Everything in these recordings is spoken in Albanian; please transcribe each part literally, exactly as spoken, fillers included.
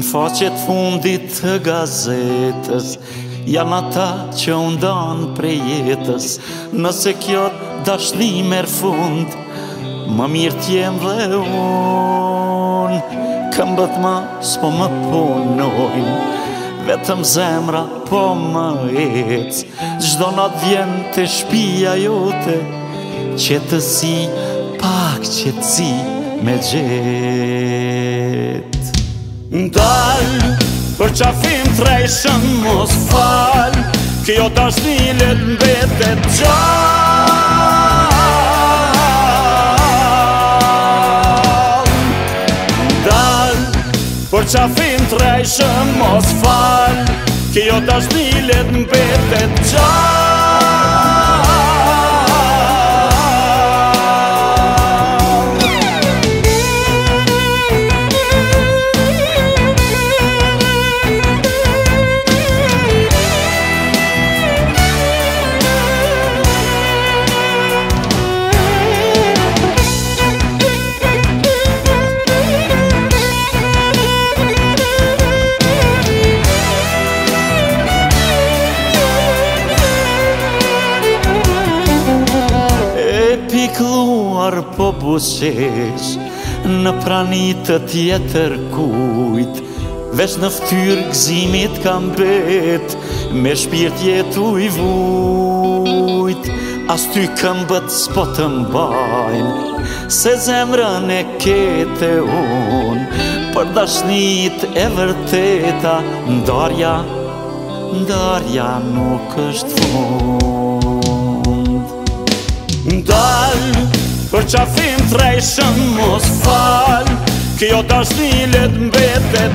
faqet fundit të gazetës janë ata që u ndan prej jetës. Nëse kjo dashni merr fund, më mirë t'jem dhe unë. Këmbët më s'po më punojnë, vetëm zemra po më ec. Çdo natë vjen te shtëpia jote, qetësi, pak qetësi me gjet. Ndal, për qafim trejshëm mos fal, kjo dashni let mbetet gjallë. Ndal, për qafim trejshëm mos fal, kjo dashni let mbetet gjallë. Pikluar po bushesh në pranit të tjetër kujt, veç në ftyrë gëzimit kam bet, me shpirt jetu i vujt. As ty këmbët s'po të mbajnë, se zemrën e kete unë, për dashnit e vërteta, ndarja, ndarja nuk është fund. Ndal, për qafim trejshëm mos fal, kjo dashni let mbetet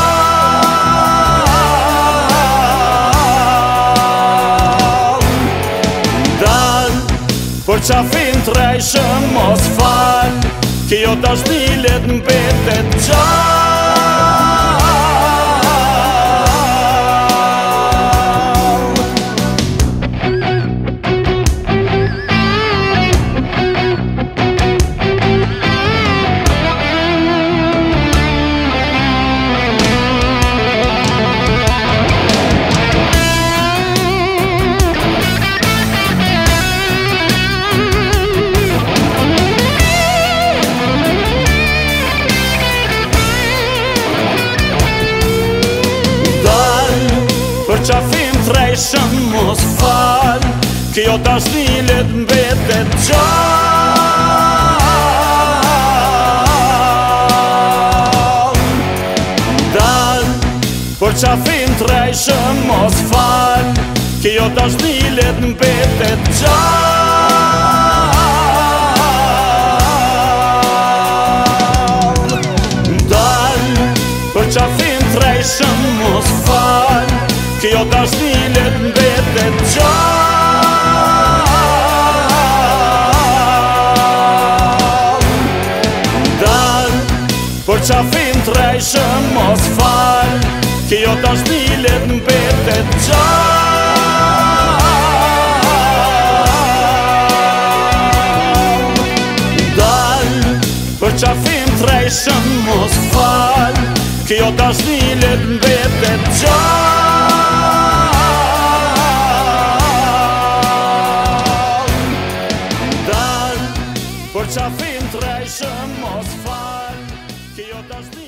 gjallë. Ndal, për qafim trejshëm mos fal, kjo dashni let mbetet gjallë. Për qafim trejshëm mos fal, kjo dashni let mbetet gjallë. Ndal, për qafim trejshëm mos fal, kjo dashni let mbetet gjallë. Ndal, për qafim trejshëm mos fal, kjo dashni let mbetet gjallë. Ndal, për qafim trejshëm mos fal, kjo dashni let mbetet gjallë. Ndal, për qafim trejshëm mos fal, kjo dashni let mbetet gjallë. Për qafim trejshëm mos fal, kjo dashni